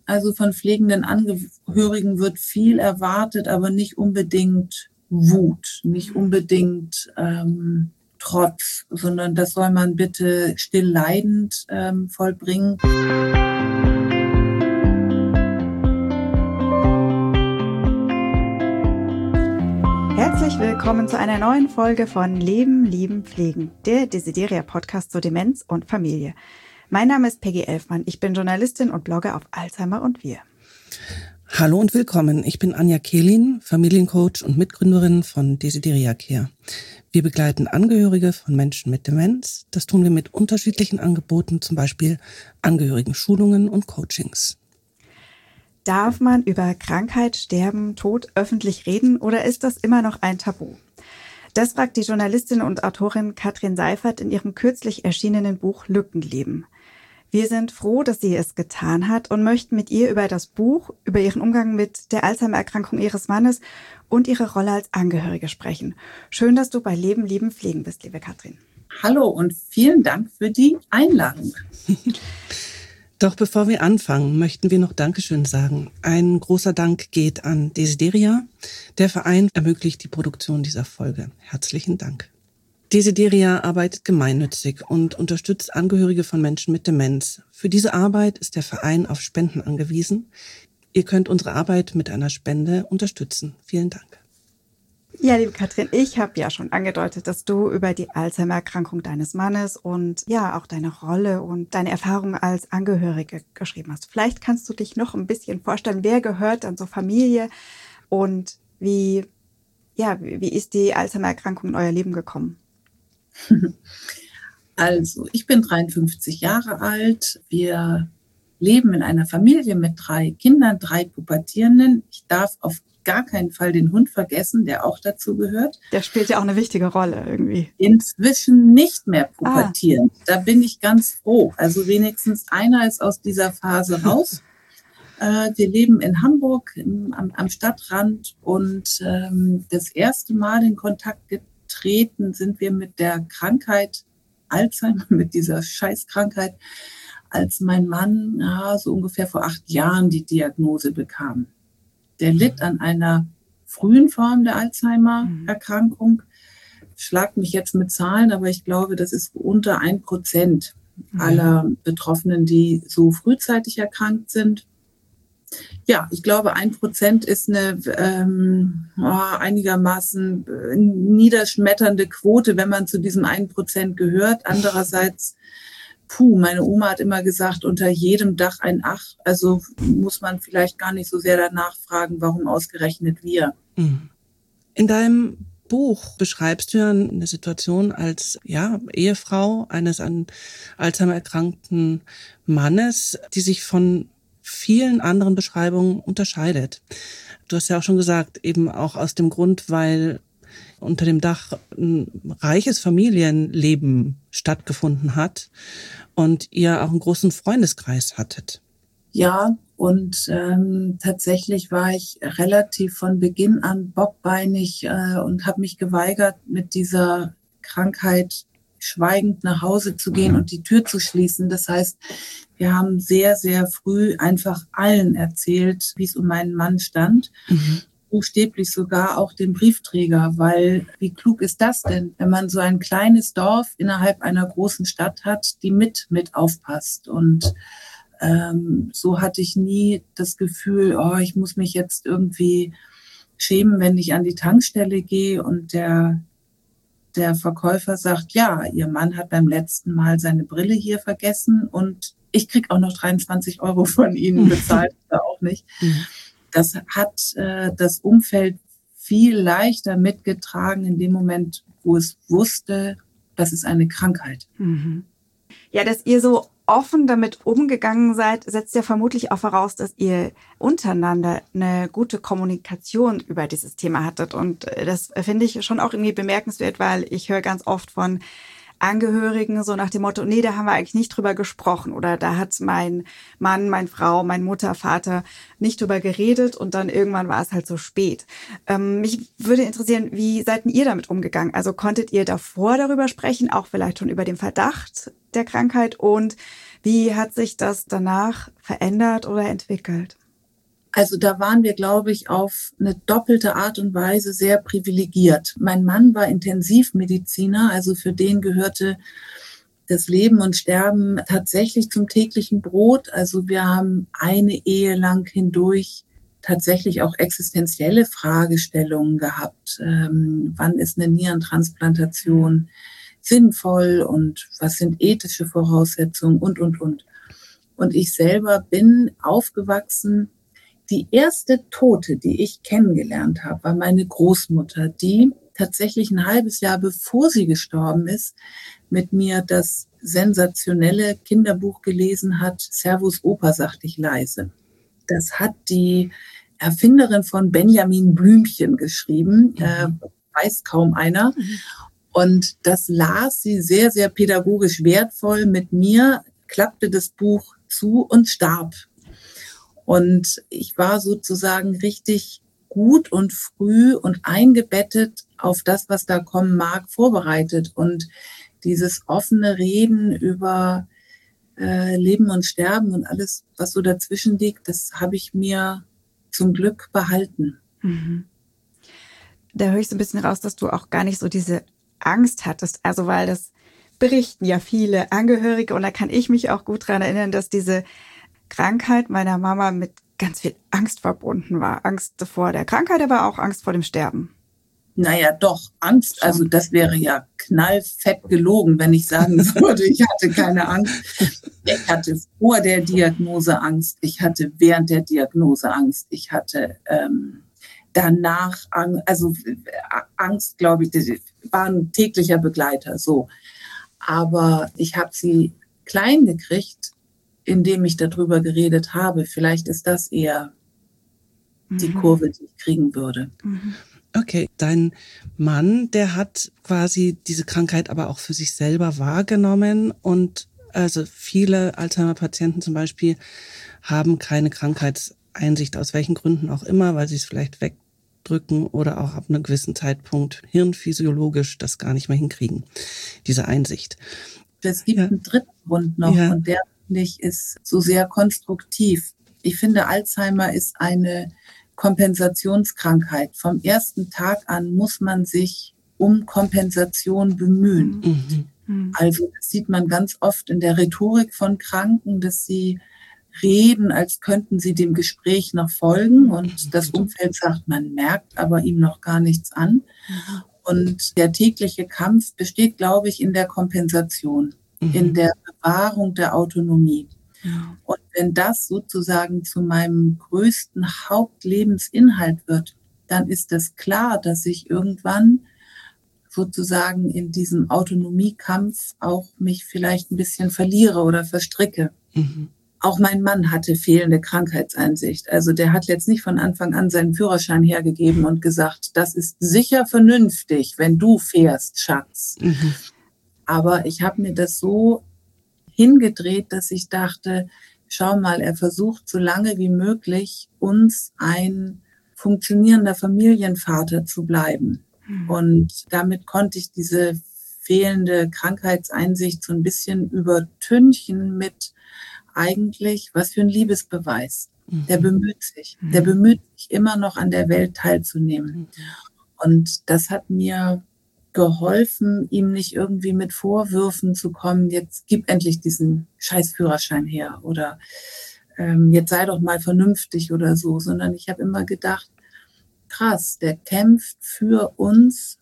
Also von pflegenden Angehörigen wird viel erwartet, aber nicht unbedingt Wut, nicht unbedingt Trotz, sondern das soll man bitte still leidend vollbringen. Herzlich willkommen zu einer neuen Folge von Leben, Lieben, Pflegen, der Desideria-Podcast zur Demenz und Familie. Mein Name ist Peggy Elfmann, ich bin Journalistin und blogge auf Alzheimer und wir. Hallo und willkommen, ich bin Anja Kehlin, Familiencoach und Mitgründerin von Desideria Care. Wir begleiten Angehörige von Menschen mit Demenz. Das tun wir mit unterschiedlichen Angeboten, zum Beispiel Angehörigen-Schulungen und Coachings. Darf man über Krankheit, Sterben, Tod öffentlich reden oder ist das immer noch ein Tabu? Das fragt die Journalistin und Autorin Katrin Seifert in ihrem kürzlich erschienenen Buch Lückenleben. Wir sind froh, dass sie es getan hat und möchten mit ihr über das Buch, über ihren Umgang mit der Alzheimer-Erkrankung ihres Mannes und ihre Rolle als Angehörige sprechen. Schön, dass du bei Leben, Lieben, Pflegen bist, liebe Katrin. Hallo und vielen Dank für die Einladung. Doch bevor wir anfangen, möchten wir noch Dankeschön sagen. Ein großer Dank geht an Desideria. Der Verein ermöglicht die Produktion dieser Folge. Herzlichen Dank. Desideria arbeitet gemeinnützig und unterstützt Angehörige von Menschen mit Demenz. Für diese Arbeit ist der Verein auf Spenden angewiesen. Ihr könnt unsere Arbeit mit einer Spende unterstützen. Vielen Dank. Ja, liebe Katrin, ich habe ja schon angedeutet, dass du über die Alzheimer-Erkrankung deines Mannes und ja auch deine Rolle und deine Erfahrungen als Angehörige geschrieben hast. Vielleicht kannst du dich noch ein bisschen vorstellen, wer gehört dann zur Familie und wie ist die Alzheimer-Erkrankung in euer Leben gekommen? Also, ich bin 53 Jahre alt. Wir leben in einer Familie mit 3 Kindern, 3 Pubertierenden. Ich darf auf gar keinen Fall den Hund vergessen, der auch dazu gehört. Der spielt ja auch eine wichtige Rolle irgendwie. Inzwischen nicht mehr pubertieren. Da bin ich ganz froh. Also wenigstens einer ist aus dieser Phase raus. Wir leben in Hamburg am Stadtrand und das erste Mal in Kontakt getreten sind wir mit der Krankheit Alzheimer, mit dieser Scheißkrankheit, als mein Mann so ungefähr vor 8 Jahren die Diagnose bekam. Der litt an einer frühen Form der Alzheimer-Erkrankung. Schlag mich jetzt mit Zahlen, aber ich glaube, das ist unter 1% aller Betroffenen, die so frühzeitig erkrankt sind. Ja, ich glaube, 1% ist eine einigermaßen niederschmetternde Quote, wenn man zu diesem 1% gehört. Andererseits, meine Oma hat immer gesagt, unter jedem Dach ein Ach. Also muss man vielleicht gar nicht so sehr danach fragen, warum ausgerechnet wir. In deinem Buch beschreibst du ja eine Situation als Ehefrau eines an Alzheimer erkrankten Mannes, die sich von vielen anderen Beschreibungen unterscheidet. Du hast ja auch schon gesagt, eben auch aus dem Grund, weil unter dem Dach ein reiches Familienleben stattgefunden hat und ihr auch einen großen Freundeskreis hattet. Ja, und tatsächlich war ich relativ von Beginn an bockbeinig und habe mich geweigert, mit dieser Krankheit schweigend nach Hause zu gehen und die Tür zu schließen. Das heißt, wir haben sehr, sehr früh einfach allen erzählt, wie es um meinen Mann stand. Buchstäblich sogar auch den Briefträger, weil wie klug ist das denn, wenn man so ein kleines Dorf innerhalb einer großen Stadt hat, die mit aufpasst. Und so hatte ich nie das Gefühl, ich muss mich jetzt irgendwie schämen, wenn ich an die Tankstelle gehe und der Verkäufer sagt, ja, Ihr Mann hat beim letzten Mal seine Brille hier vergessen und ich krieg auch noch 23 € von Ihnen bezahlt, oder auch nicht. Das hat das Umfeld viel leichter mitgetragen in dem Moment, wo es wusste, das ist eine Krankheit. Ja, dass ihr so offen damit umgegangen seid, setzt ja vermutlich auch voraus, dass ihr untereinander eine gute Kommunikation über dieses Thema hattet. Und das finde ich schon auch irgendwie bemerkenswert, weil ich höre ganz oft von Angehörigen so nach dem Motto, nee, da haben wir eigentlich nicht drüber gesprochen oder da hat mein Mann, meine Frau, meine Mutter, Vater nicht drüber geredet und dann irgendwann war es halt so spät. Mich würde interessieren, wie seid denn ihr damit umgegangen? Also konntet ihr davor darüber sprechen, auch vielleicht schon über den Verdacht der Krankheit und Wie hat sich das danach verändert oder entwickelt? Also da waren wir, glaube ich, auf eine doppelte Art und Weise sehr privilegiert. Mein Mann war Intensivmediziner, also für den gehörte das Leben und Sterben tatsächlich zum täglichen Brot. Also wir haben eine Ehe lang hindurch tatsächlich auch existenzielle Fragestellungen gehabt. Wann ist eine Nierentransplantation sinnvoll und was sind ethische Voraussetzungen und. Und ich selber bin aufgewachsen. Die erste Tote, die ich kennengelernt habe, war meine Großmutter, die tatsächlich ein halbes Jahr bevor sie gestorben ist, mit mir das sensationelle Kinderbuch gelesen hat, Servus Opa, sagte ich leise. Das hat die Erfinderin von Benjamin Blümchen geschrieben, weiß kaum einer. Und das las sie sehr, sehr pädagogisch wertvoll mit mir, klappte das Buch zu und starb. Und ich war sozusagen richtig gut und früh und eingebettet auf das, was da kommen mag, vorbereitet. Und dieses offene Reden über Leben und Sterben und alles, was so dazwischen liegt, das habe ich mir zum Glück behalten. Mhm. Da höre ich so ein bisschen raus, dass du auch gar nicht so diese Angst hattest. Also weil das berichten ja viele Angehörige und da kann ich mich auch gut dran erinnern, dass diese Krankheit meiner Mama mit ganz viel Angst verbunden war. Angst vor der Krankheit, aber auch Angst vor dem Sterben. Naja, doch, Angst, also das wäre ja knallfett gelogen, wenn ich sagen würde, ich hatte keine Angst. Ich hatte vor der Diagnose Angst, ich hatte während der Diagnose Angst, ich hatte danach Angst, also Angst, glaube ich, das war ein täglicher Begleiter, so. Aber ich habe sie klein gekriegt, indem ich darüber geredet habe. Vielleicht ist das eher die Kurve, die ich kriegen würde. Okay, dein Mann, der hat quasi diese Krankheit aber auch für sich selber wahrgenommen und also viele Alzheimer-Patienten zum Beispiel haben keine Krankheitseinsicht, aus welchen Gründen auch immer, weil sie es vielleicht wegdrücken oder auch ab einem gewissen Zeitpunkt hirnphysiologisch das gar nicht mehr hinkriegen, diese Einsicht. Es gibt einen dritten Grund noch und der, finde ich, ist so sehr konstruktiv. Ich finde, Alzheimer ist eine Kompensationskrankheit. Vom ersten Tag an muss man sich um Kompensation bemühen. Also das sieht man ganz oft in der Rhetorik von Kranken, dass sie reden, als könnten sie dem Gespräch noch folgen und das Umfeld sagt, man merkt aber ihm noch gar nichts an. Und der tägliche Kampf besteht, glaube ich, in der Kompensation, in der Bewahrung der Autonomie. Und wenn das sozusagen zu meinem größten Hauptlebensinhalt wird, dann ist es klar, dass ich irgendwann sozusagen in diesem Autonomiekampf auch mich vielleicht ein bisschen verliere oder verstricke. Auch mein Mann hatte fehlende Krankheitseinsicht. Also der hat jetzt nicht von Anfang an seinen Führerschein hergegeben und gesagt, das ist sicher vernünftig, wenn du fährst, Schatz. Aber ich habe mir das so hingedreht, dass ich dachte, schau mal, er versucht so lange wie möglich, uns ein funktionierender Familienvater zu bleiben. Und damit konnte ich diese fehlende Krankheitseinsicht so ein bisschen übertünchen mit eigentlich, was für ein Liebesbeweis. Der bemüht sich. Der bemüht sich immer noch an der Welt teilzunehmen. Und das hat mir geholfen, ihm nicht irgendwie mit Vorwürfen zu kommen, jetzt gib endlich diesen Scheißführerschein her oder jetzt sei doch mal vernünftig oder so, sondern ich habe immer gedacht, krass, der kämpft für uns,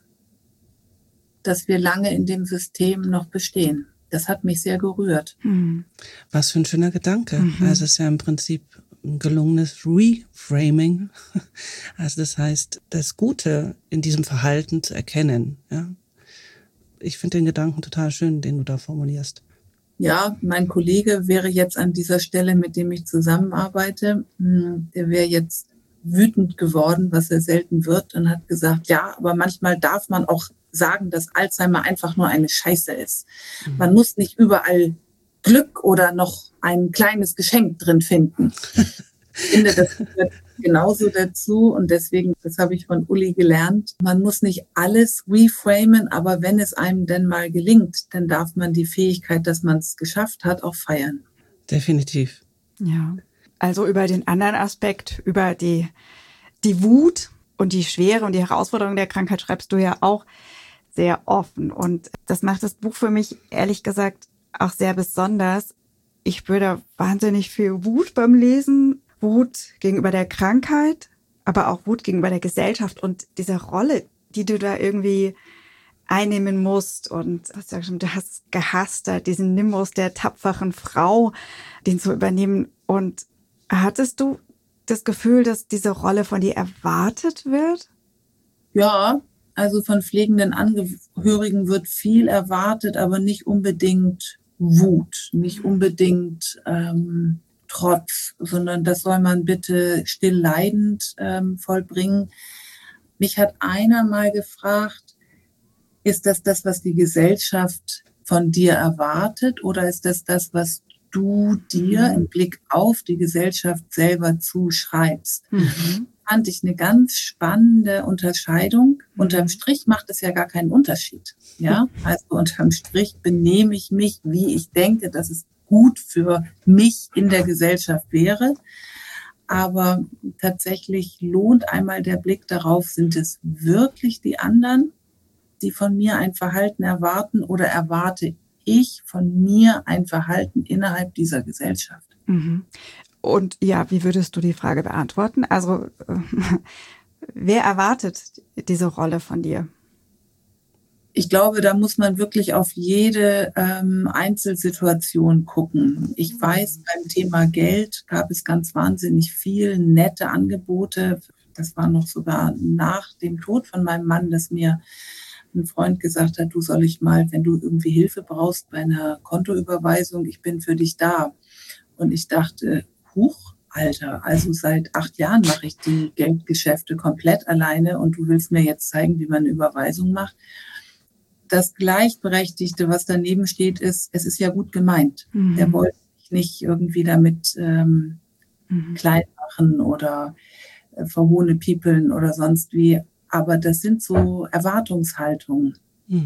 dass wir lange in dem System noch bestehen. Das hat mich sehr gerührt. Was für ein schöner Gedanke. Also es ist ja im Prinzip ein gelungenes Reframing. Also das heißt, das Gute in diesem Verhalten zu erkennen. Ja? Ich finde den Gedanken total schön, den du da formulierst. Ja, mein Kollege wäre jetzt an dieser Stelle, mit dem ich zusammenarbeite, der wäre jetzt wütend geworden, was er selten wird, und hat gesagt, ja, aber manchmal darf man auch sagen, dass Alzheimer einfach nur eine Scheiße ist. Man muss nicht überall Glück oder noch ein kleines Geschenk drin finden. Ich finde, das gehört genauso dazu und deswegen, das habe ich von Uli gelernt, man muss nicht alles reframen, aber wenn es einem denn mal gelingt, dann darf man die Fähigkeit, dass man es geschafft hat, auch feiern. Definitiv. Ja, also über den anderen Aspekt, über die Wut und die Schwere und die Herausforderung der Krankheit schreibst du ja auch sehr offen. Und das macht das Buch für mich, ehrlich gesagt, auch sehr besonders. Ich spüre da wahnsinnig viel Wut beim Lesen. Wut gegenüber der Krankheit, aber auch Wut gegenüber der Gesellschaft und dieser Rolle, die du da irgendwie einnehmen musst. Und du hast gehasst, diesen Nimbus der tapferen Frau, den zu übernehmen. Und hattest du das Gefühl, dass diese Rolle von dir erwartet wird? Ja, also von pflegenden Angehörigen wird viel erwartet, aber nicht unbedingt Wut, nicht unbedingt Trotz, sondern das soll man bitte still leidend vollbringen. Mich hat einer mal gefragt, ist das, was die Gesellschaft von dir erwartet, oder ist das, was du dir im Blick auf die Gesellschaft selber zuschreibst? Fand ich eine ganz spannende Unterscheidung. Unterm Strich macht es ja gar keinen Unterschied. Ja, also unterm Strich benehme ich mich, wie ich denke, dass es gut für mich in der Gesellschaft wäre. Aber tatsächlich lohnt einmal der Blick darauf, sind es wirklich die anderen, die von mir ein Verhalten erwarten, oder erwarte ich von mir ein Verhalten innerhalb dieser Gesellschaft? Und ja, wie würdest du die Frage beantworten? Also, wer erwartet diese Rolle von dir? Ich glaube, da muss man wirklich auf jede Einzelsituation gucken. Ich weiß, beim Thema Geld gab es ganz wahnsinnig viel nette Angebote. Das war noch sogar nach dem Tod von meinem Mann, dass mir ein Freund gesagt hat, du, soll ich mal, wenn du irgendwie Hilfe brauchst bei einer Kontoüberweisung, ich bin für dich da. Und ich dachte, huch, Alter, also seit 8 Jahren mache ich die Geldgeschäfte komplett alleine und du willst mir jetzt zeigen, wie man eine Überweisung macht. Das Gleichberechtigte, was daneben steht, ist, es ist ja gut gemeint. Der wollte mich nicht irgendwie damit klein machen oder verhohnepiepeln oder sonst wie. Aber das sind so Erwartungshaltungen.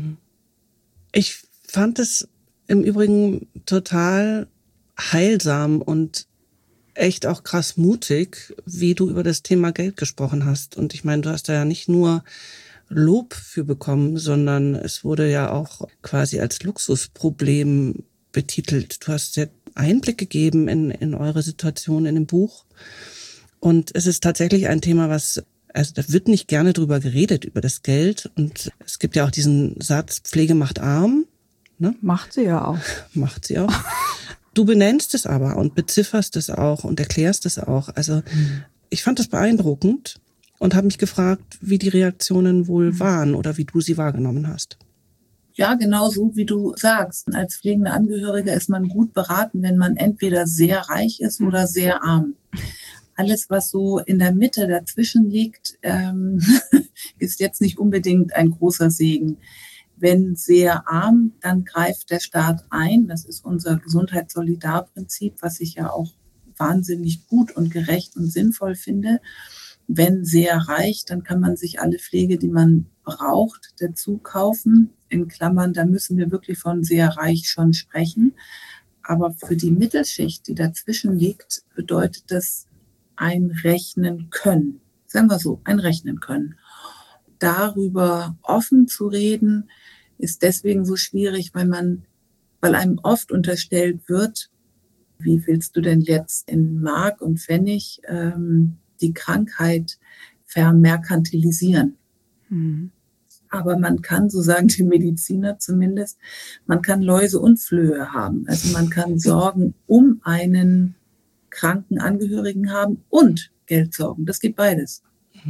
Ich fand es im Übrigen total heilsam und echt auch krass mutig, wie du über das Thema Geld gesprochen hast. Und ich meine, du hast da ja nicht nur Lob für bekommen, sondern es wurde ja auch quasi als Luxusproblem betitelt. Du hast ja Einblick gegeben in eure Situation in dem Buch. Und es ist tatsächlich ein Thema, also da wird nicht gerne drüber geredet, über das Geld. Und es gibt ja auch diesen Satz, Pflege macht arm. Ne? Macht sie ja auch. Macht sie auch. Du benennst es aber und bezifferst es auch und erklärst es auch. Also ich fand das beeindruckend und habe mich gefragt, wie die Reaktionen wohl waren oder wie du sie wahrgenommen hast. Ja, genau so, wie du sagst. Als pflegender Angehöriger ist man gut beraten, wenn man entweder sehr reich ist oder sehr arm. Alles, was so in der Mitte dazwischen liegt, ist jetzt nicht unbedingt ein großer Segen. Wenn sehr arm, dann greift der Staat ein. Das ist unser Gesundheitssolidarprinzip, was ich ja auch wahnsinnig gut und gerecht und sinnvoll finde. Wenn sehr reich, dann kann man sich alle Pflege, die man braucht, dazu kaufen. In Klammern, da müssen wir wirklich von sehr reich schon sprechen. Aber für die Mittelschicht, die dazwischen liegt, bedeutet das ein Rechnen können. Sagen wir so, ein Rechnen können. Darüber offen zu reden, ist deswegen so schwierig, weil einem oft unterstellt wird, wie willst du denn jetzt in Mark und Pfennig die Krankheit vermerkantilisieren? Aber man kann, so sagen die Mediziner zumindest, man kann Läuse und Flöhe haben. Also man kann Sorgen um einen kranken Angehörigen haben und Geld sorgen. Das geht beides.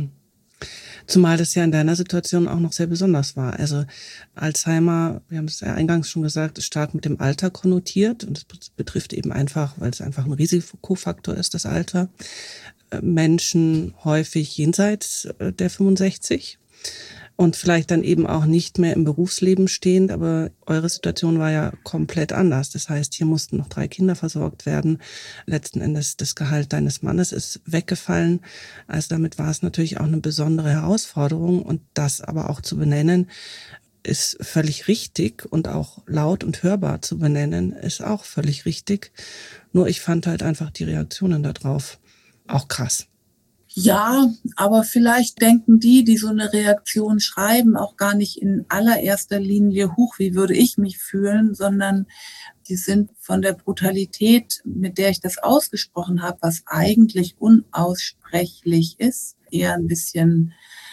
Zumal das ja in deiner Situation auch noch sehr besonders war. Also Alzheimer, wir haben es ja eingangs schon gesagt, ist stark mit dem Alter konnotiert und das betrifft eben einfach, weil es einfach ein Risikofaktor ist, das Alter, Menschen häufig jenseits der 65 und vielleicht dann eben auch nicht mehr im Berufsleben stehend, aber eure Situation war ja komplett anders. Das heißt, hier mussten noch 3 Kinder versorgt werden. Letzten Endes das Gehalt deines Mannes ist weggefallen. Also damit war es natürlich auch eine besondere Herausforderung und das aber auch zu benennen, ist völlig richtig und auch laut und hörbar zu benennen, ist auch völlig richtig. Nur ich fand halt einfach die Reaktionen darauf auch krass. Ja, aber vielleicht denken die so eine Reaktion schreiben, auch gar nicht in allererster Linie, huch, wie würde ich mich fühlen, sondern die sind von der Brutalität, mit der ich das ausgesprochen habe, was eigentlich unaussprechlich ist, eher ein bisschen,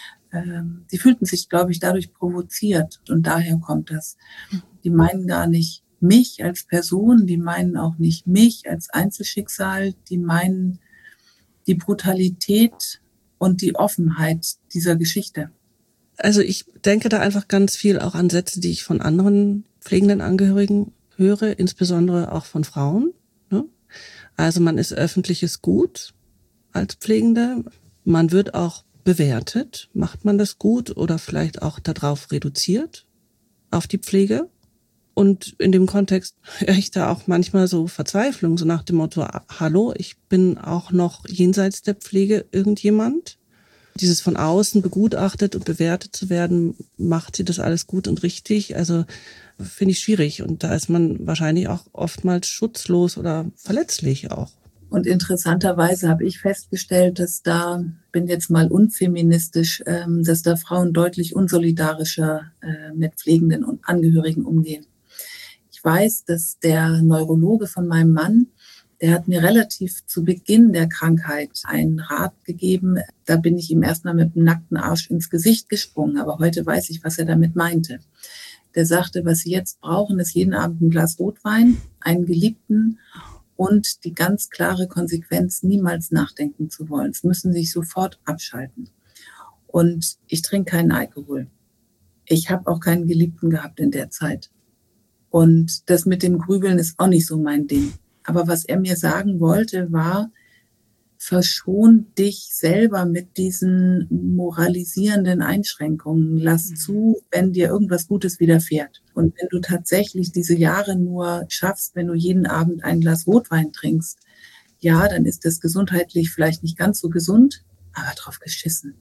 die fühlten sich, glaube ich, dadurch provoziert und daher kommt das. Die meinen gar nicht mich als Person, die meinen auch nicht mich als Einzelschicksal, die meinen die Brutalität und die Offenheit dieser Geschichte. Also ich denke da einfach ganz viel auch an Sätze, die ich von anderen pflegenden Angehörigen höre, insbesondere auch von Frauen. Ne? Also man ist öffentliches Gut als Pflegende. Man wird auch bewertet. Macht man das gut oder vielleicht auch darauf reduziert, auf die Pflege? Und in dem Kontext höre ich da auch manchmal so Verzweiflung, so nach dem Motto, hallo, ich bin auch noch jenseits der Pflege irgendjemand. Dieses von außen begutachtet und bewertet zu werden, macht sie das alles gut und richtig? Also finde ich schwierig. Und da ist man wahrscheinlich auch oftmals schutzlos oder verletzlich auch. Und interessanterweise habe ich festgestellt, dass da, bin jetzt mal unfeministisch, dass da Frauen deutlich unsolidarischer mit pflegenden und Angehörigen umgehen. Ich weiß, dass der Neurologe von meinem Mann, der hat mir relativ zu Beginn der Krankheit einen Rat gegeben. Da bin ich ihm erstmal mit dem nackten Arsch ins Gesicht gesprungen. Aber heute weiß ich, was er damit meinte. Der sagte, was Sie jetzt brauchen, ist jeden Abend ein Glas Rotwein, einen Geliebten und die ganz klare Konsequenz, niemals nachdenken zu wollen. Es müssen Sie sich sofort abschalten. Und ich trinke keinen Alkohol. Ich habe auch keinen Geliebten gehabt in der Zeit. Und das mit dem Grübeln ist auch nicht so mein Ding. Aber was er mir sagen wollte, war, verschon dich selber mit diesen moralisierenden Einschränkungen. Lass zu, wenn dir irgendwas Gutes widerfährt. Und wenn du tatsächlich diese Jahre nur schaffst, wenn du jeden Abend ein Glas Rotwein trinkst, ja, dann ist das gesundheitlich vielleicht nicht ganz so gesund, aber drauf geschissen.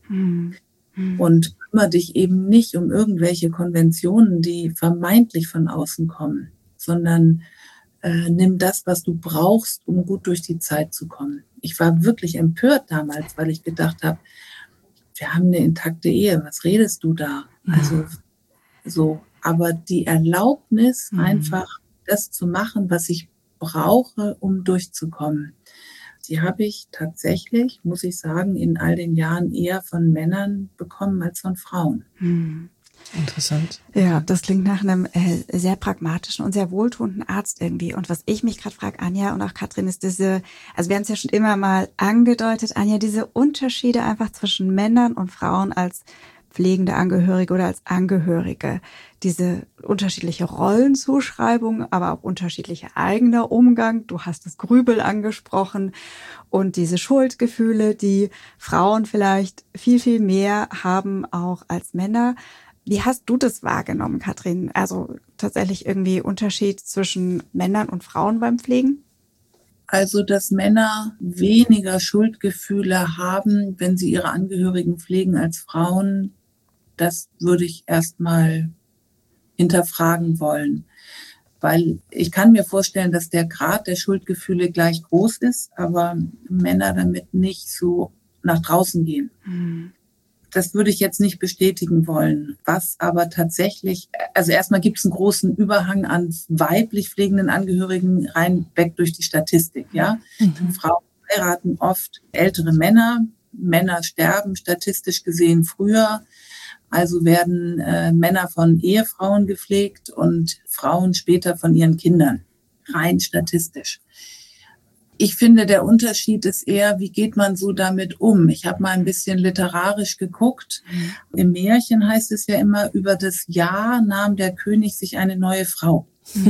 Und kümmere dich eben nicht um irgendwelche Konventionen, die vermeintlich von außen kommen, sondern nimm das, was du brauchst, um gut durch die Zeit zu kommen. Ich war wirklich empört damals, weil ich gedacht habe, wir haben eine intakte Ehe, was redest du da? Also so, aber die Erlaubnis, einfach das zu machen, was ich brauche, um durchzukommen, die habe ich tatsächlich, muss ich sagen, in all den Jahren eher von Männern bekommen als von Frauen. Interessant. Ja, das klingt nach einem sehr pragmatischen und sehr wohltuenden Arzt irgendwie. Und was ich mich gerade frage, Anja und auch Katrin, ist also wir haben es ja schon immer mal angedeutet, Anja, diese Unterschiede einfach zwischen Männern und Frauen als pflegende Angehörige oder als Angehörige, diese unterschiedliche Rollenzuschreibung, aber auch unterschiedlicher eigener Umgang. Du hast das Grübel angesprochen und diese Schuldgefühle, die Frauen vielleicht viel, viel mehr haben auch als Männer. Wie hast du das wahrgenommen, Katrin? Also tatsächlich irgendwie Unterschied zwischen Männern und Frauen beim Pflegen? Also, dass Männer weniger Schuldgefühle haben, wenn sie ihre Angehörigen pflegen als Frauen, das würde ich erstmal hinterfragen wollen. Weil ich kann mir vorstellen, dass der Grad der Schuldgefühle gleich groß ist, aber Männer damit nicht so nach draußen gehen. Das würde ich jetzt nicht bestätigen wollen. Was aber tatsächlich, also erstmal gibt es einen großen Überhang an weiblich pflegenden Angehörigen rein weg durch die Statistik, ja. Frauen heiraten oft ältere Männer. Männer sterben statistisch gesehen früher. Also werden Männer von Ehefrauen gepflegt und Frauen später von ihren Kindern. Rein statistisch. Ich finde, der Unterschied ist eher, wie geht man so damit um? Ich habe mal ein bisschen literarisch geguckt. Im Märchen heißt es ja immer, über das Jahr nahm der König sich eine neue Frau.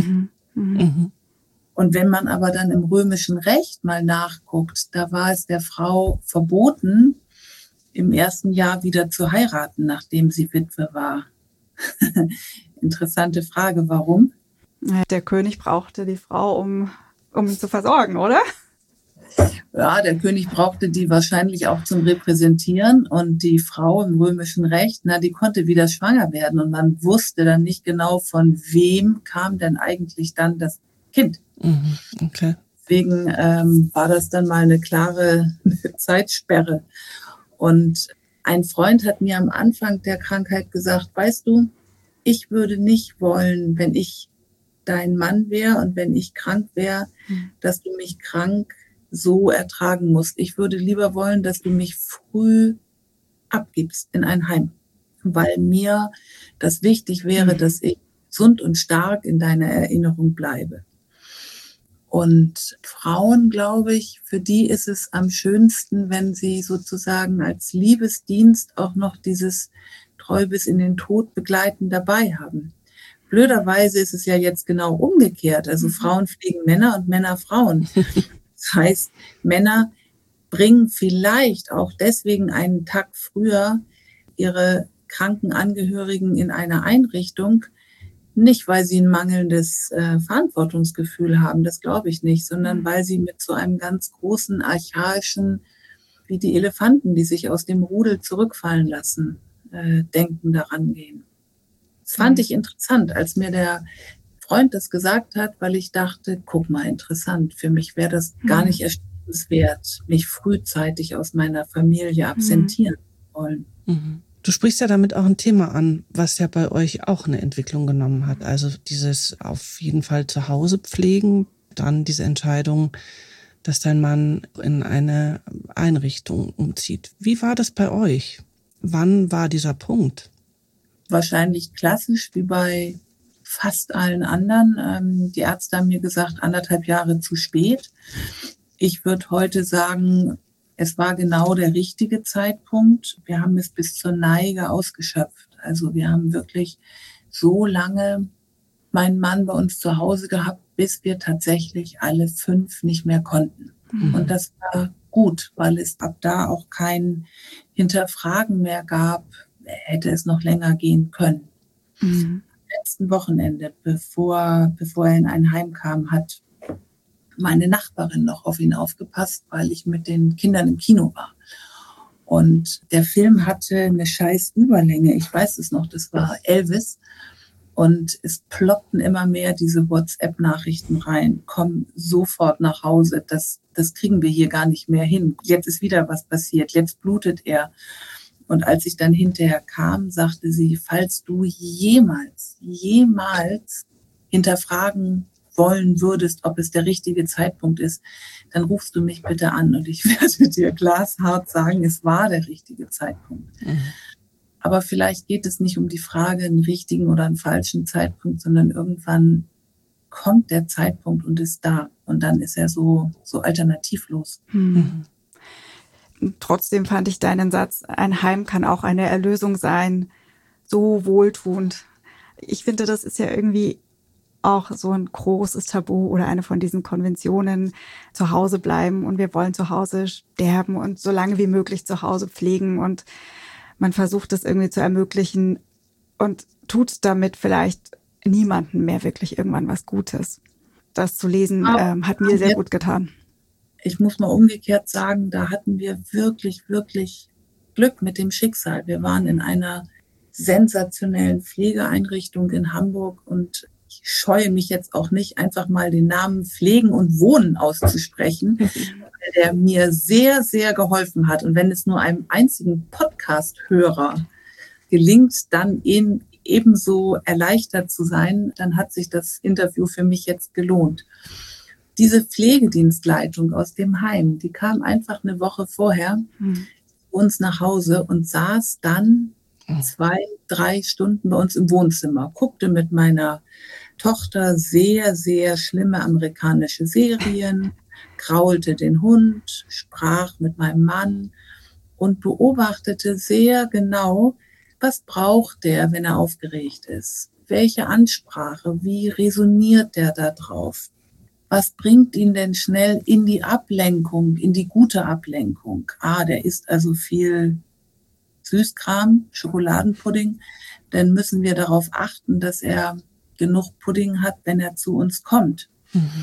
Und wenn man aber dann im römischen Recht mal nachguckt, da war es der Frau verboten, im ersten Jahr wieder zu heiraten, nachdem sie Witwe war. Interessante Frage, warum? Der König brauchte die Frau, um ihn zu versorgen, oder? Ja, der König brauchte die wahrscheinlich auch zum Repräsentieren und die Frau im römischen Recht, die konnte wieder schwanger werden und man wusste dann nicht genau, von wem kam denn eigentlich dann das Kind. Mhm. Okay. Deswegen war das dann mal eine klare Zeitsperre. Und ein Freund hat mir am Anfang der Krankheit gesagt, weißt du, ich würde nicht wollen, wenn ich dein Mann wäre und wenn ich krank wäre, dass du mich krank so ertragen musst. Ich würde lieber wollen, dass du mich früh abgibst in ein Heim, weil mir das wichtig wäre, dass ich gesund und stark in deiner Erinnerung bleibe. Und Frauen, glaube ich, für die ist es am schönsten, wenn sie sozusagen als Liebesdienst auch noch dieses Treu bis in den Tod begleiten dabei haben. Blöderweise ist es ja jetzt genau umgekehrt. Also Frauen pflegen Männer und Männer Frauen. Das heißt, Männer bringen vielleicht auch deswegen einen Tag früher ihre kranken Angehörigen in eine Einrichtung, nicht, weil sie ein mangelndes Verantwortungsgefühl haben, das glaube ich nicht, sondern weil sie mit so einem ganz großen, archaischen, wie die Elefanten, die sich aus dem Rudel zurückfallen lassen, denken, daran gehen. Das fand ich interessant, als mir der Freund das gesagt hat, weil ich dachte, guck mal, interessant, für mich wäre das gar nicht erstrebenswert, mich frühzeitig aus meiner Familie absentieren wollen. Mhm. Du sprichst ja damit auch ein Thema an, was ja bei euch auch eine Entwicklung genommen hat. Also dieses auf jeden Fall zu Hause pflegen, dann diese Entscheidung, dass dein Mann in eine Einrichtung umzieht. Wie war das bei euch? Wann war dieser Punkt? Wahrscheinlich klassisch wie bei fast allen anderen. Die Ärzte haben mir gesagt, 1,5 Jahre zu spät. Ich würde heute sagen, es war genau der richtige Zeitpunkt. Wir haben es bis zur Neige ausgeschöpft. Also wir haben wirklich so lange meinen Mann bei uns zu Hause gehabt, bis wir tatsächlich alle 5 nicht mehr konnten. Und das war gut, weil es ab da auch kein Hinterfragen mehr gab, hätte es noch länger gehen können. Am letzten Wochenende, bevor er in ein Heim kam, hat meine Nachbarin noch auf ihn aufgepasst, weil ich mit den Kindern im Kino war. Und der Film hatte eine scheiß Überlänge. Ich weiß es noch, das war Elvis. Und es ploppten immer mehr diese WhatsApp-Nachrichten rein. Komm sofort nach Hause, das kriegen wir hier gar nicht mehr hin. Jetzt ist wieder was passiert, jetzt blutet er. Und als ich dann hinterher kam, sagte sie, falls du jemals hinterfragen wollen würdest, ob es der richtige Zeitpunkt ist, dann rufst du mich bitte an und ich werde dir glashart sagen, es war der richtige Zeitpunkt. Aber vielleicht geht es nicht um die Frage, einen richtigen oder einen falschen Zeitpunkt, sondern irgendwann kommt der Zeitpunkt und ist da. Und dann ist er so alternativlos. Trotzdem fand ich deinen Satz, ein Heim kann auch eine Erlösung sein, so wohltuend. Ich finde, das ist ja irgendwie auch so ein großes Tabu oder eine von diesen Konventionen, zu Hause bleiben und wir wollen zu Hause sterben und so lange wie möglich zu Hause pflegen und man versucht es irgendwie zu ermöglichen und tut damit vielleicht niemandem mehr wirklich irgendwann was Gutes. Das zu lesen hat mir sehr gut getan. Ich muss mal umgekehrt sagen, da hatten wir wirklich, wirklich Glück mit dem Schicksal. Wir waren in einer sensationellen Pflegeeinrichtung in Hamburg und ich scheue mich jetzt auch nicht, einfach mal den Namen Pflegen und Wohnen auszusprechen, weil der mir sehr, sehr geholfen hat. Und wenn es nur einem einzigen Podcast-Hörer gelingt, dann ebenso erleichtert zu sein, dann hat sich das Interview für mich jetzt gelohnt. Diese Pflegedienstleitung aus dem Heim, die kam einfach eine Woche vorher zu uns nach Hause und saß dann 2-3 Stunden bei uns im Wohnzimmer, guckte mit meiner Tochter sehr, sehr schlimme amerikanische Serien, kraulte den Hund, sprach mit meinem Mann und beobachtete sehr genau, was braucht der, wenn er aufgeregt ist? Welche Ansprache, wie resoniert der da drauf? Was bringt ihn denn schnell in die Ablenkung, in die gute Ablenkung? Der isst also viel Süßkram, Schokoladenpudding. Dann müssen wir darauf achten, dass er genug Pudding hat, wenn er zu uns kommt.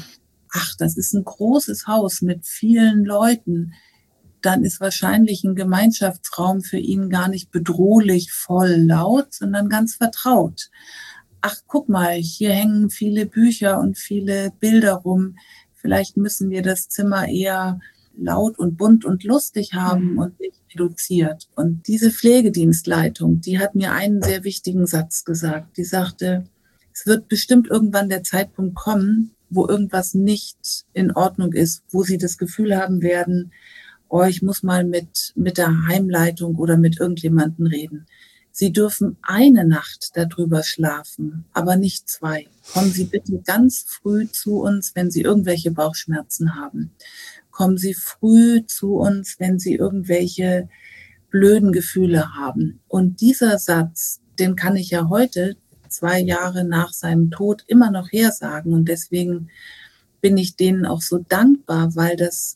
ach, das ist ein großes Haus mit vielen Leuten, dann ist wahrscheinlich ein Gemeinschaftsraum für ihn gar nicht bedrohlich voll laut, sondern ganz vertraut. Ach, guck mal, hier hängen viele Bücher und viele Bilder rum. Vielleicht müssen wir das Zimmer eher laut und bunt und lustig haben und nicht reduziert. Und diese Pflegedienstleitung, die hat mir einen sehr wichtigen Satz gesagt. Die sagte, es wird bestimmt irgendwann der Zeitpunkt kommen, wo irgendwas nicht in Ordnung ist, wo Sie das Gefühl haben werden, oh, ich muss mal mit der Heimleitung oder mit irgendjemandem reden. Sie dürfen eine Nacht darüber schlafen, aber nicht 2. Kommen Sie bitte ganz früh zu uns, wenn Sie irgendwelche Bauchschmerzen haben. Kommen Sie früh zu uns, wenn Sie irgendwelche blöden Gefühle haben. Und dieser Satz, den kann ich ja heute, 2 Jahre nach seinem Tod, immer noch hersagen. Und deswegen bin ich denen auch so dankbar, weil das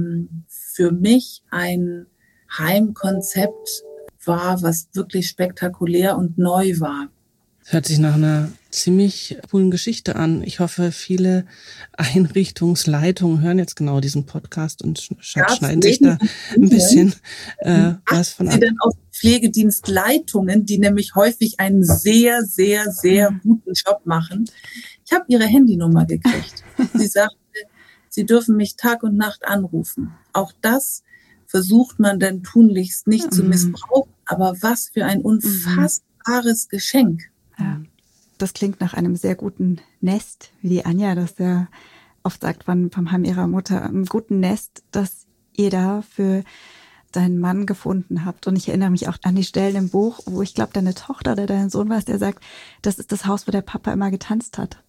für mich ein Heimkonzept war, was wirklich spektakulär und neu war. Hört sich nach einer ziemlich coolen Geschichte an. Ich hoffe, viele Einrichtungsleitungen hören jetzt genau diesen Podcast und schneiden sich da ein bisschen was von ab. Sie denn auch Pflegedienstleitungen, die nämlich häufig einen sehr, sehr, sehr guten Job machen. Ich habe ihre Handynummer gekriegt. Sie sagte, Sie dürfen mich Tag und Nacht anrufen. Auch das versucht man dann tunlichst nicht zu missbrauchen. Aber was für ein unfassbares Geschenk. Ja, das klingt nach einem sehr guten Nest, wie die Anja das ja oft sagt vom Heim ihrer Mutter. Einem guten Nest, das ihr da für deinen Mann gefunden habt. Und ich erinnere mich auch an die Stellen im Buch, wo ich glaube, deine Tochter oder dein Sohn war es, der sagt, das ist das Haus, wo der Papa immer getanzt hat.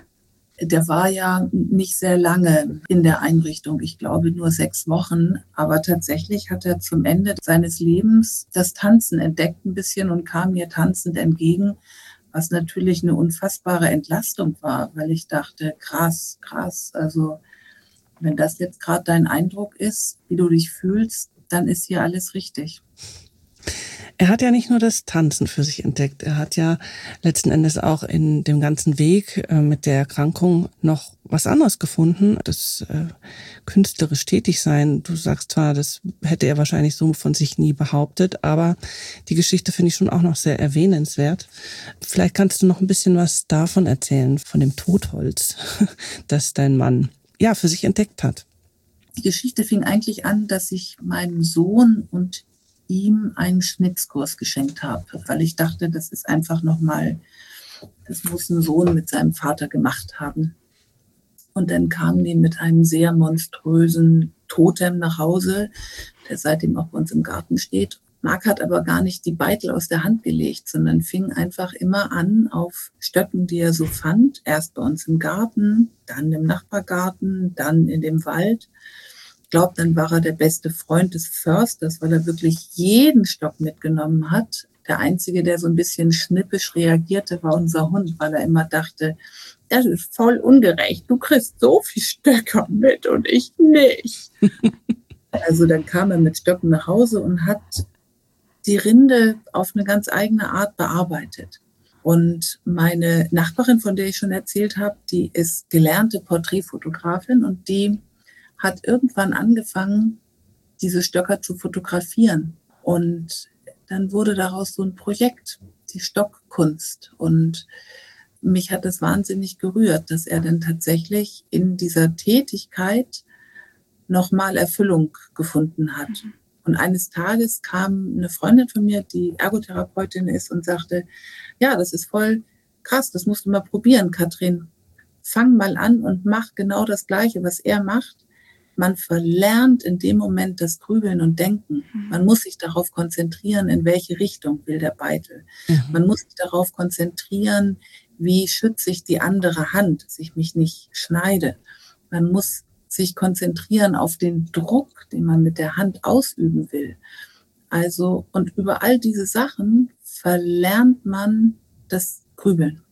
Der war ja nicht sehr lange in der Einrichtung, ich glaube nur 6 Wochen. Aber tatsächlich hat er zum Ende seines Lebens das Tanzen entdeckt ein bisschen und kam mir tanzend entgegen, was natürlich eine unfassbare Entlastung war, weil ich dachte, krass, also wenn das jetzt gerade dein Eindruck ist, wie du dich fühlst, dann ist hier alles richtig. Er hat ja nicht nur das Tanzen für sich entdeckt, er hat ja letzten Endes auch in dem ganzen Weg mit der Erkrankung noch was anderes gefunden, das künstlerisch tätig sein. Du sagst zwar, das hätte er wahrscheinlich so von sich nie behauptet, aber die Geschichte finde ich schon auch noch sehr erwähnenswert. Vielleicht kannst du noch ein bisschen was davon erzählen, von dem Totholz, das dein Mann ja für sich entdeckt hat. Die Geschichte fing eigentlich an, dass ich meinem Sohn und ihm einen Schnitzkurs geschenkt habe, weil ich dachte, das ist einfach nochmal, das muss ein Sohn mit seinem Vater gemacht haben. Und dann kamen die mit einem sehr monströsen Totem nach Hause, der seitdem auch bei uns im Garten steht. Marc hat aber gar nicht die Beitel aus der Hand gelegt, sondern fing einfach immer an auf Stöcken, die er so fand. Erst bei uns im Garten, dann im Nachbargarten, dann in dem Wald. Ich glaube, dann war er der beste Freund des Försters, weil er wirklich jeden Stock mitgenommen hat. Der Einzige, der so ein bisschen schnippisch reagierte, war unser Hund, weil er immer dachte, das ist voll ungerecht. Du kriegst so viel Stöcker mit und ich nicht. Also dann kam er mit Stöcken nach Hause und hat die Rinde auf eine ganz eigene Art bearbeitet. Und meine Nachbarin, von der ich schon erzählt habe, die ist gelernte Porträtfotografin und die hat irgendwann angefangen, diese Stöcker zu fotografieren. Und dann wurde daraus so ein Projekt, die Stockkunst. Und mich hat das wahnsinnig gerührt, dass er dann tatsächlich in dieser Tätigkeit nochmal Erfüllung gefunden hat. Und eines Tages kam eine Freundin von mir, die Ergotherapeutin ist, und sagte, ja, das ist voll krass, das musst du mal probieren, Katrin. Fang mal an und mach genau das Gleiche, was er macht. Man verlernt in dem Moment das Grübeln und Denken. Man muss sich darauf konzentrieren, in welche Richtung will der Beitel. Man muss sich darauf konzentrieren, wie schütze ich die andere Hand, dass ich mich nicht schneide. Man muss sich konzentrieren auf den Druck, den man mit der Hand ausüben will. Also, und über all diese Sachen verlernt man das Grübeln.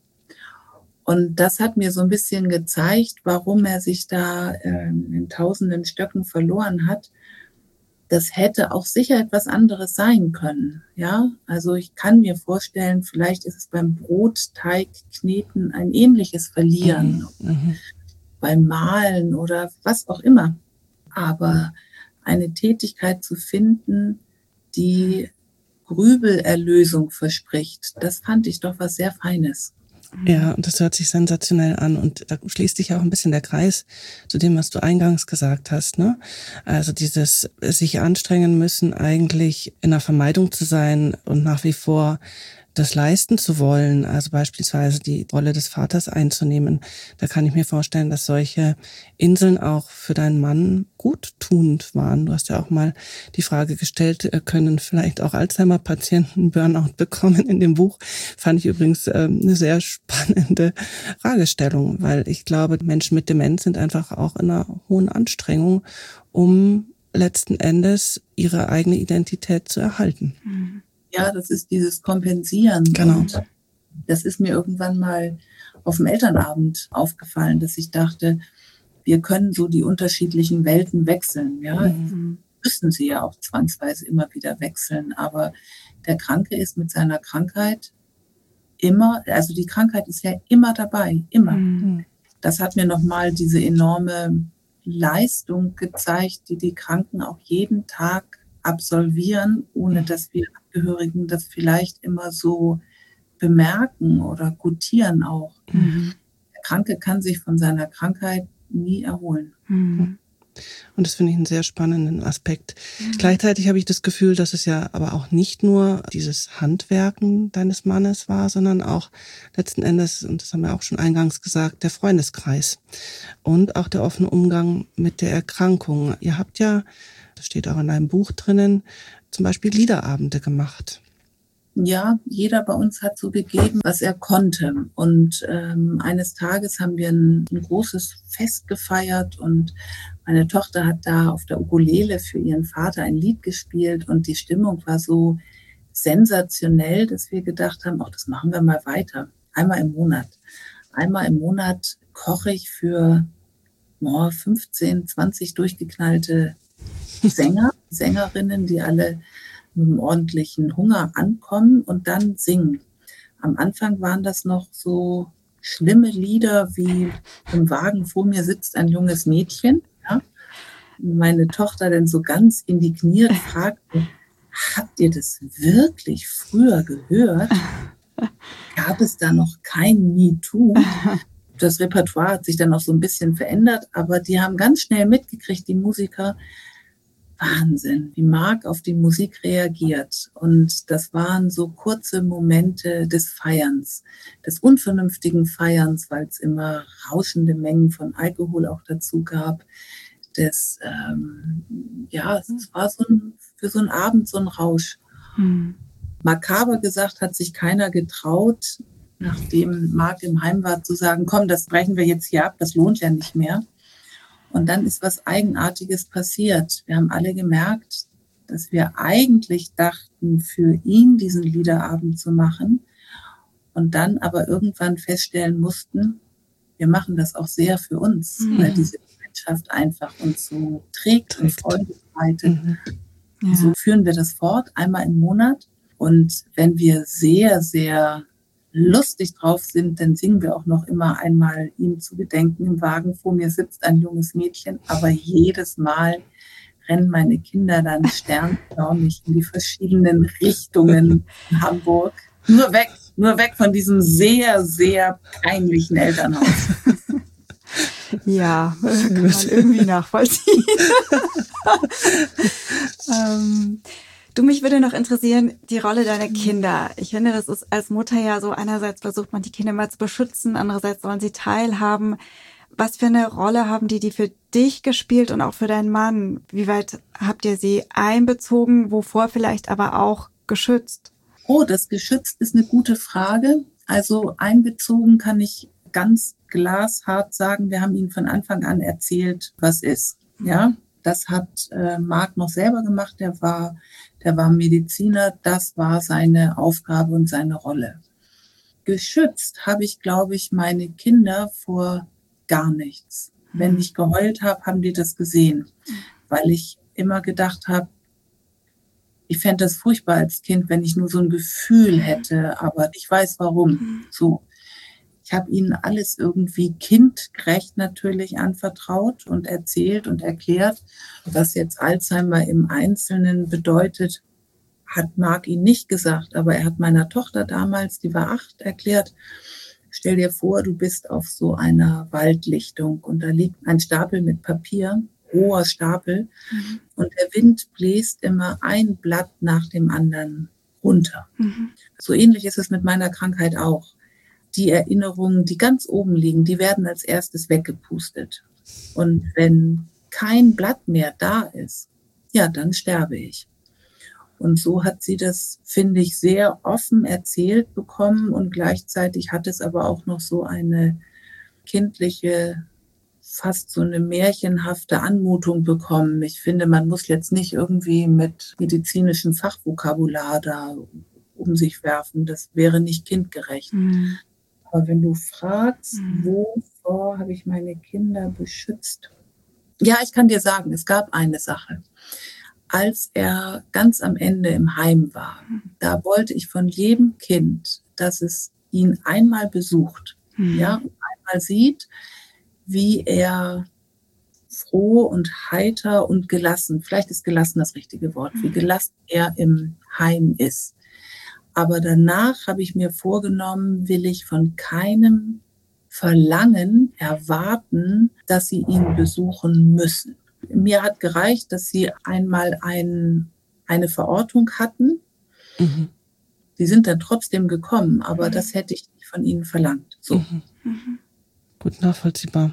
Und das hat mir so ein bisschen gezeigt, warum er sich da in tausenden Stöcken verloren hat. Das hätte auch sicher etwas anderes sein können. Ja, also ich kann mir vorstellen, vielleicht ist es beim Brotteiggkneten ein ähnliches Verlieren. beim Malen oder was auch immer. Aber eine Tätigkeit zu finden, die Grübelerlösung verspricht, das fand ich doch was sehr Feines. Ja, und das hört sich sensationell an und da schließt sich auch ein bisschen der Kreis zu dem, was du eingangs gesagt hast, ne? Also dieses sich anstrengen müssen, eigentlich in der Vermeidung zu sein und nach wie vor das leisten zu wollen, also beispielsweise die Rolle des Vaters einzunehmen. Da kann ich mir vorstellen, dass solche Inseln auch für deinen Mann guttunend waren. Du hast ja auch mal die Frage gestellt, können vielleicht auch Alzheimer-Patienten Burnout bekommen in dem Buch? Fand ich übrigens eine sehr spannende Fragestellung, weil ich glaube, Menschen mit Demenz sind einfach auch in einer hohen Anstrengung, um letzten Endes ihre eigene Identität zu erhalten. Mhm. Ja, das ist dieses Kompensieren. Genau. Und das ist mir irgendwann mal auf dem Elternabend aufgefallen, dass ich dachte, wir können so die unterschiedlichen Welten wechseln. Ja, müssen sie ja auch zwangsweise immer wieder wechseln. Aber der Kranke ist mit seiner Krankheit immer, also die Krankheit ist ja immer dabei, immer. Das hat mir nochmal diese enorme Leistung gezeigt, die Kranken auch jeden Tag absolvieren, ohne dass wir Angehörigen das vielleicht immer so bemerken oder gutieren auch. Der Kranke kann sich von seiner Krankheit nie erholen. Und das finde ich einen sehr spannenden Aspekt. Gleichzeitig habe ich das Gefühl, dass es ja aber auch nicht nur dieses Handwerken deines Mannes war, sondern auch letzten Endes, und das haben wir auch schon eingangs gesagt, der Freundeskreis und auch der offene Umgang mit der Erkrankung. Ihr habt ja, das steht auch in deinem Buch drinnen, zum Beispiel Liederabende gemacht. Ja, jeder bei uns hat so gegeben, was er konnte. Und eines Tages haben wir ein großes Fest gefeiert und meine Tochter hat da auf der Ukulele für ihren Vater ein Lied gespielt und die Stimmung war so sensationell, dass wir gedacht haben, ach, das machen wir mal weiter. Einmal im Monat. Einmal im Monat koche ich für 15, 20 durchgeknallte Sängerinnen, die alle mit einem ordentlichen Hunger ankommen und dann singen. Am Anfang waren das noch so schlimme Lieder wie im Wagen vor mir sitzt ein junges Mädchen. Ja? Meine Tochter dann so ganz indigniert fragte, habt ihr das wirklich früher gehört? Gab es da noch kein MeToo? Das Repertoire hat sich dann auch so ein bisschen verändert, aber die haben ganz schnell mitgekriegt, die Musiker, Wahnsinn, wie Marc auf die Musik reagiert. Und das waren so kurze Momente des Feierns, des unvernünftigen Feierns, weil es immer rauschende Mengen von Alkohol auch dazu gab. Es war für so einen Abend so ein Rausch. Makaber gesagt, hat sich keiner getraut, nachdem Marc im Heim war, zu sagen, komm, das brechen wir jetzt hier ab, das lohnt ja nicht mehr. Und dann ist was Eigenartiges passiert. Wir haben alle gemerkt, dass wir eigentlich dachten, für ihn diesen Liederabend zu machen und dann aber irgendwann feststellen mussten, wir machen das auch sehr für uns, weil diese Gemeinschaft einfach uns so trägt und Freude bereitet. Ja. So führen wir das fort, einmal im Monat. Und wenn wir sehr, sehr lustig drauf sind, dann singen wir auch noch immer einmal ihm zu gedenken. Im Wagen vor mir sitzt ein junges Mädchen, aber jedes Mal rennen meine Kinder dann sternförmig in die verschiedenen Richtungen in Hamburg. Nur weg von diesem sehr, sehr peinlichen Elternhaus. Ja, kann man irgendwie nachvollziehen. Mich würde noch interessieren, die Rolle deiner Kinder. Ich finde, das ist als Mutter ja so, einerseits versucht man die Kinder mal zu beschützen, andererseits sollen sie teilhaben. Was für eine Rolle haben die für dich gespielt und auch für deinen Mann? Wie weit habt ihr sie einbezogen, wovor vielleicht aber auch geschützt? Oh, das geschützt ist eine gute Frage. Also einbezogen kann ich ganz glashart sagen, wir haben ihnen von Anfang an erzählt, was ist. Ja, das hat Marc noch selber gemacht, der war Mediziner, das war seine Aufgabe und seine Rolle. Geschützt habe ich, glaube ich, meine Kinder vor gar nichts. Wenn ich geheult habe, haben die das gesehen, weil ich immer gedacht habe, ich fände das furchtbar als Kind, wenn ich nur so ein Gefühl hätte, aber ich weiß warum. So, Ich habe ihnen alles irgendwie kindgerecht natürlich anvertraut und erzählt und erklärt. Was jetzt Alzheimer im Einzelnen bedeutet, hat Marc ihn nicht gesagt, aber er hat meiner Tochter damals, die war 8, erklärt: Stell dir vor, du bist auf so einer Waldlichtung und da liegt ein Stapel mit Papier, hoher Stapel, und der Wind bläst immer ein Blatt nach dem anderen runter. So ähnlich ist es mit meiner Krankheit auch. Die Erinnerungen, die ganz oben liegen, die werden als erstes weggepustet. Und wenn kein Blatt mehr da ist, ja, dann sterbe ich. Und so hat sie das, finde ich, sehr offen erzählt bekommen und gleichzeitig hat es aber auch noch so eine kindliche, fast so eine märchenhafte Anmutung bekommen. Ich finde, man muss jetzt nicht irgendwie mit medizinischem Fachvokabular da um sich werfen. Das wäre nicht kindgerecht. Aber wenn du fragst, wovor habe ich meine Kinder beschützt? Ja, ich kann dir sagen, es gab eine Sache. Als er ganz am Ende im Heim war, da wollte ich von jedem Kind, dass es ihn einmal besucht, ja, und einmal sieht, wie er froh und heiter und gelassen, vielleicht ist gelassen das richtige Wort, wie gelassen er im Heim ist. Aber danach habe ich mir vorgenommen, will ich von keinem verlangen, erwarten, dass sie ihn besuchen müssen. Mir hat gereicht, dass sie einmal eine Verortung hatten. Die sind dann trotzdem gekommen, aber das hätte ich nicht von ihnen verlangt. So. Gut nachvollziehbar.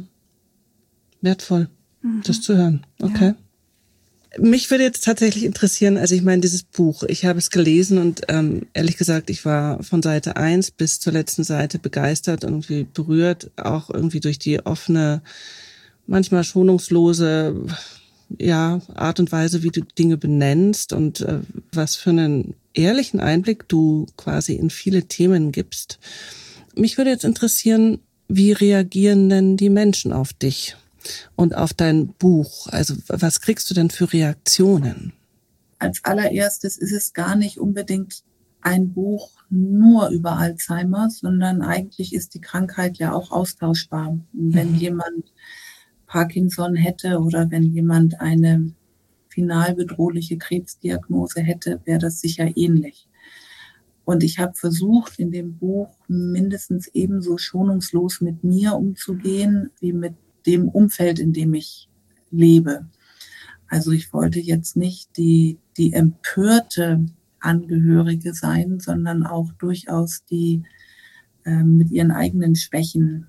Wertvoll, das zu hören. Okay. Ja. Mich würde jetzt tatsächlich interessieren, also ich meine, dieses Buch, ich habe es gelesen und ehrlich gesagt, ich war von Seite 1 bis zur letzten Seite begeistert und irgendwie berührt, auch irgendwie durch die offene, manchmal schonungslose Art und Weise, wie du Dinge benennst und was für einen ehrlichen Einblick du quasi in viele Themen gibst. Mich würde jetzt interessieren, wie reagieren denn die Menschen auf dich und auf dein Buch? Also was kriegst du denn für Reaktionen? Als allererstes ist es gar nicht unbedingt ein Buch nur über Alzheimer, sondern eigentlich ist die Krankheit ja auch austauschbar. Wenn jemand Parkinson hätte oder wenn jemand eine final bedrohliche Krebsdiagnose hätte, wäre das sicher ähnlich. Und ich habe versucht, in dem Buch mindestens ebenso schonungslos mit mir umzugehen, wie mit dem Umfeld, in dem ich lebe. Also ich wollte jetzt nicht die empörte Angehörige sein, sondern auch durchaus die mit ihren eigenen Schwächen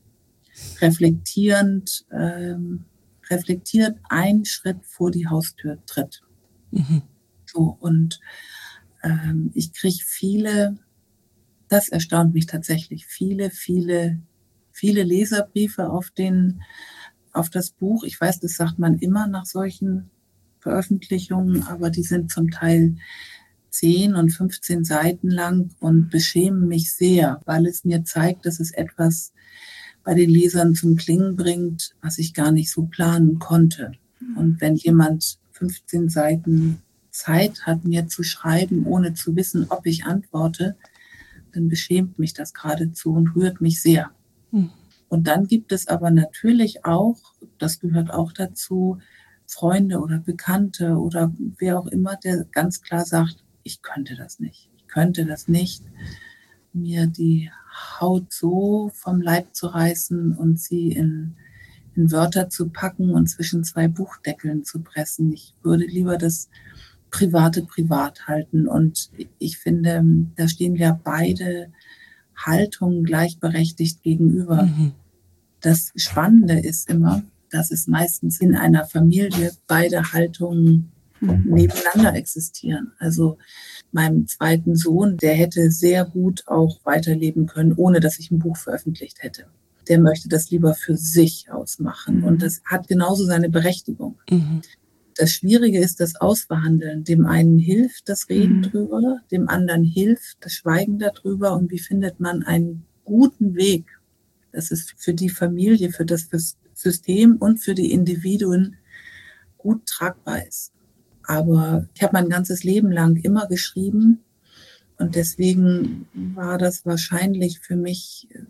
reflektiert einen Schritt vor die Haustür tritt. So, und ich kriege viele, das erstaunt mich tatsächlich, viele Leserbriefe auf das Buch. Ich weiß, das sagt man immer nach solchen Veröffentlichungen, aber die sind zum Teil 10 und 15 Seiten lang und beschämen mich sehr, weil es mir zeigt, dass es etwas bei den Lesern zum Klingen bringt, was ich gar nicht so planen konnte. Und wenn jemand 15 Seiten Zeit hat, mir zu schreiben, ohne zu wissen, ob ich antworte, dann beschämt mich das geradezu und rührt mich sehr. Und dann gibt es aber natürlich auch, das gehört auch dazu, Freunde oder Bekannte oder wer auch immer, der ganz klar sagt, ich könnte das nicht. Ich könnte das nicht, mir die Haut so vom Leib zu reißen und sie in Wörter zu packen und zwischen zwei Buchdeckeln zu pressen. Ich würde lieber das Private privat halten. Und ich finde, da stehen ja beide Haltungen gleichberechtigt gegenüber. Das Spannende ist immer, dass es meistens in einer Familie beide Haltungen nebeneinander existieren. Also meinem zweiten Sohn, der hätte sehr gut auch weiterleben können, ohne dass ich ein Buch veröffentlicht hätte. Der möchte das lieber für sich ausmachen. Und das hat genauso seine Berechtigung. Das Schwierige ist das Ausverhandeln. Dem einen hilft das Reden drüber, dem anderen hilft das Schweigen darüber. Und wie findet man einen guten Weg, dass es für die Familie, für das System und für die Individuen gut tragbar ist. Aber ich habe mein ganzes Leben lang immer geschrieben und deswegen war das wahrscheinlich für mich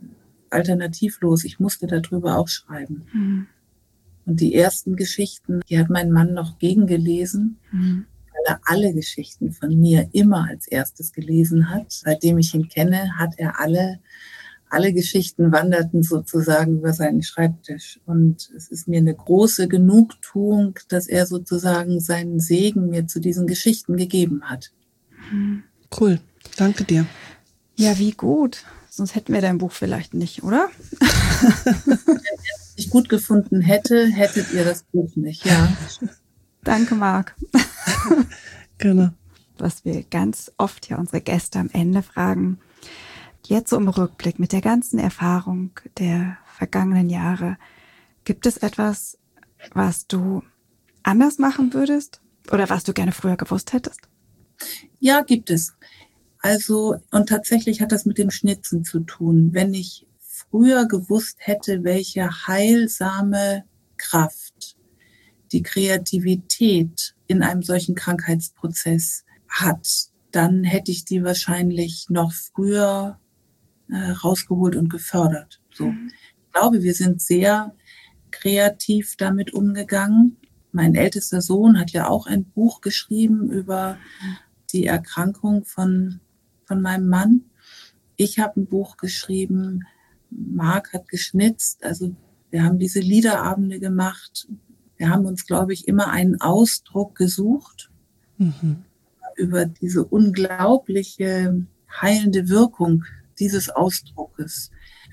alternativlos. Ich musste darüber auch schreiben. Mhm. Und die ersten Geschichten, die hat mein Mann noch gegengelesen, weil er alle Geschichten von mir immer als erstes gelesen hat. Seitdem ich ihn kenne, hat er alle Geschichten wanderten sozusagen über seinen Schreibtisch. Und es ist mir eine große Genugtuung, dass er sozusagen seinen Segen mir zu diesen Geschichten gegeben hat. Cool, danke dir. Ja, wie gut. Sonst hätten wir dein Buch vielleicht nicht, oder? Wenn er es nicht gut gefunden hätte, hättet ihr das Buch nicht, ja. Danke, Marc. Genau. Was wir ganz oft ja unsere Gäste am Ende fragen, jetzt so im Rückblick mit der ganzen Erfahrung der vergangenen Jahre, gibt es etwas, was du anders machen würdest oder was du gerne früher gewusst hättest? Ja, gibt es. Also, und tatsächlich hat das mit dem Schnitzen zu tun. Wenn ich früher gewusst hätte, welche heilsame Kraft die Kreativität in einem solchen Krankheitsprozess hat, dann hätte ich die wahrscheinlich noch früher rausgeholt und gefördert. So. Ich glaube, wir sind sehr kreativ damit umgegangen. Mein ältester Sohn hat ja auch ein Buch geschrieben über die Erkrankung von meinem Mann. Ich habe ein Buch geschrieben, Marc hat geschnitzt. Also wir haben diese Liederabende gemacht. Wir haben uns, glaube ich, immer einen Ausdruck gesucht über diese unglaubliche heilende Wirkung dieses Ausdruckes.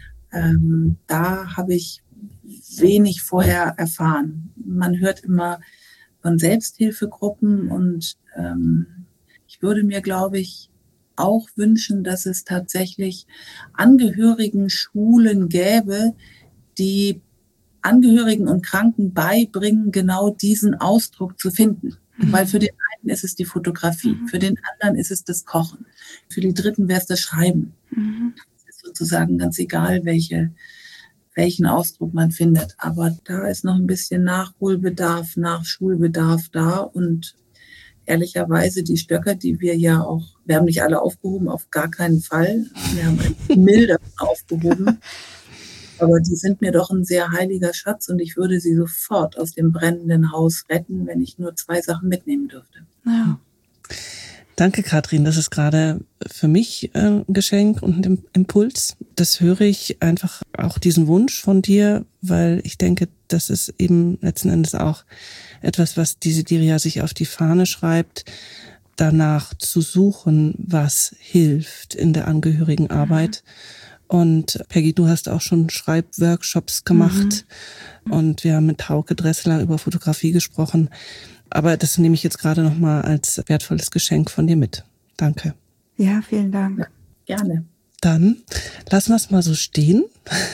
Da habe ich wenig vorher erfahren. Man hört immer von Selbsthilfegruppen und ich würde mir, glaube ich, auch wünschen, dass es tatsächlich Angehörigenschulen gäbe, die Angehörigen und Kranken beibringen, genau diesen Ausdruck zu finden. Weil für den einen ist es die Fotografie, für den anderen ist es das Kochen, für die Dritten wäre es das Schreiben. Es ist sozusagen ganz egal, welchen Ausdruck man findet. Aber da ist noch ein bisschen Nachholbedarf, Nachschulbedarf da. Und ehrlicherweise die Stöcker, die wir haben nicht alle aufgehoben, auf gar keinen Fall. Wir haben milder aufgehoben. Aber die sind mir doch ein sehr heiliger Schatz und ich würde sie sofort aus dem brennenden Haus retten, wenn ich nur 2 Sachen mitnehmen dürfte. Ja. Danke, Katrin. Das ist gerade für mich ein Geschenk und ein Impuls. Das höre ich einfach auch diesen Wunsch von dir, weil ich denke, das ist eben letzten Endes auch etwas, was diese Diria sich auf die Fahne schreibt, danach zu suchen, was hilft in der Angehörigenarbeit. Und Peggy, du hast auch schon Schreibworkshops gemacht und wir haben mit Hauke Dressler über Fotografie gesprochen. Aber das nehme ich jetzt gerade nochmal als wertvolles Geschenk von dir mit. Danke. Ja, vielen Dank. Ja, gerne. Dann lassen wir es mal so stehen.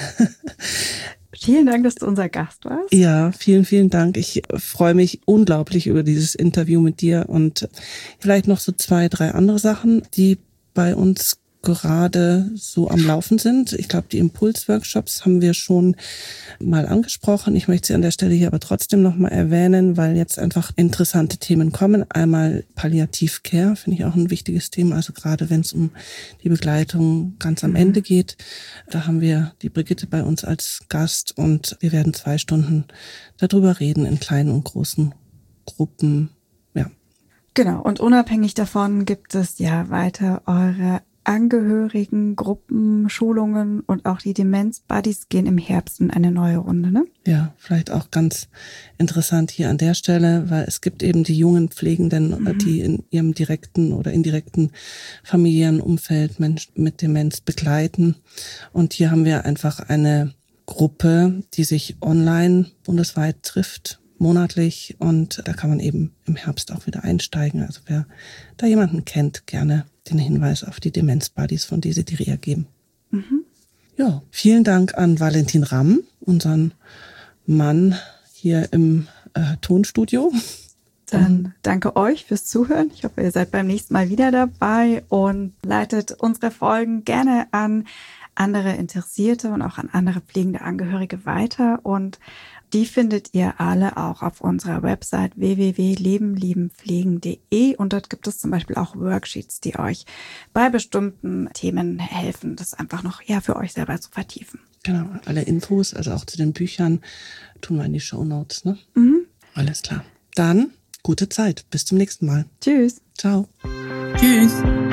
Vielen Dank, dass du unser Gast warst. Ja, vielen, vielen Dank. Ich freue mich unglaublich über dieses Interview mit dir und vielleicht noch so 2, 3 andere Sachen, die bei uns gerade so am Laufen sind. Ich glaube, die Impulsworkshops haben wir schon mal angesprochen. Ich möchte sie an der Stelle hier aber trotzdem nochmal erwähnen, weil jetzt einfach interessante Themen kommen. Einmal Palliativcare, finde ich auch ein wichtiges Thema, also gerade wenn es um die Begleitung ganz am Ende geht. Da haben wir die Brigitte bei uns als Gast und wir werden 2 Stunden darüber reden in kleinen und großen Gruppen. Ja. Genau, und unabhängig davon gibt es ja weiter eure Angehörigen, Gruppen, Schulungen und auch die Demenz-Buddies gehen im Herbst in eine neue Runde, ne? Ja, vielleicht auch ganz interessant hier an der Stelle, weil es gibt eben die jungen Pflegenden, die in ihrem direkten oder indirekten familiären Umfeld Menschen mit Demenz begleiten. Und hier haben wir einfach eine Gruppe, die sich online bundesweit trifft, monatlich. Und da kann man eben im Herbst auch wieder einsteigen. Also wer da jemanden kennt, gerne den Hinweis auf die Demenz-Buddies von Diria geben. Ja, vielen Dank an Valentin Ramm, unseren Mann hier im Tonstudio. Dann danke euch fürs Zuhören. Ich hoffe, ihr seid beim nächsten Mal wieder dabei und leitet unsere Folgen gerne an andere Interessierte und auch an andere pflegende Angehörige weiter. Und die findet ihr alle auch auf unserer Website www.lebenliebenpflegen.de und dort gibt es zum Beispiel auch Worksheets, die euch bei bestimmten Themen helfen, das einfach noch für euch selber zu vertiefen. Genau, alle Infos, also auch zu den Büchern, tun wir in die Shownotes, ne? Alles klar. Dann gute Zeit. Bis zum nächsten Mal. Tschüss. Ciao. Tschüss.